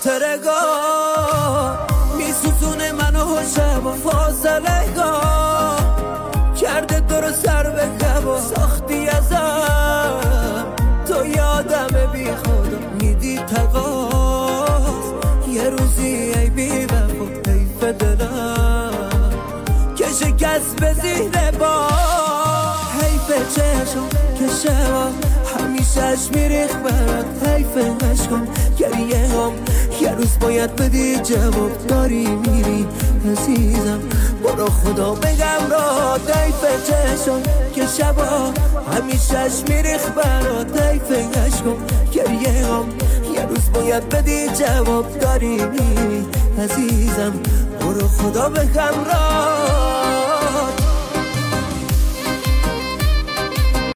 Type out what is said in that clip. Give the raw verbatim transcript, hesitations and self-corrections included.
خاطرگاه میسوزونه منو و شب و فاصله گاه کرده دور سر به کبا ساختی ازم تو یادم بی خدا میدی تقاس یه روزی ای بی وفا حیف دلم که شکست به زیر با حیف چشم که شبا همیشهش میریخ برات حیف عشقم گریه هم یه روز باید بدی جواب داری میری عزیزم برو خدا بگم را حیف چشم که شبا همیشهش میریخ برات حیف عشقم گریه هم یه روز باید بدی جواب داری میری عزیزم برو خدا بگم را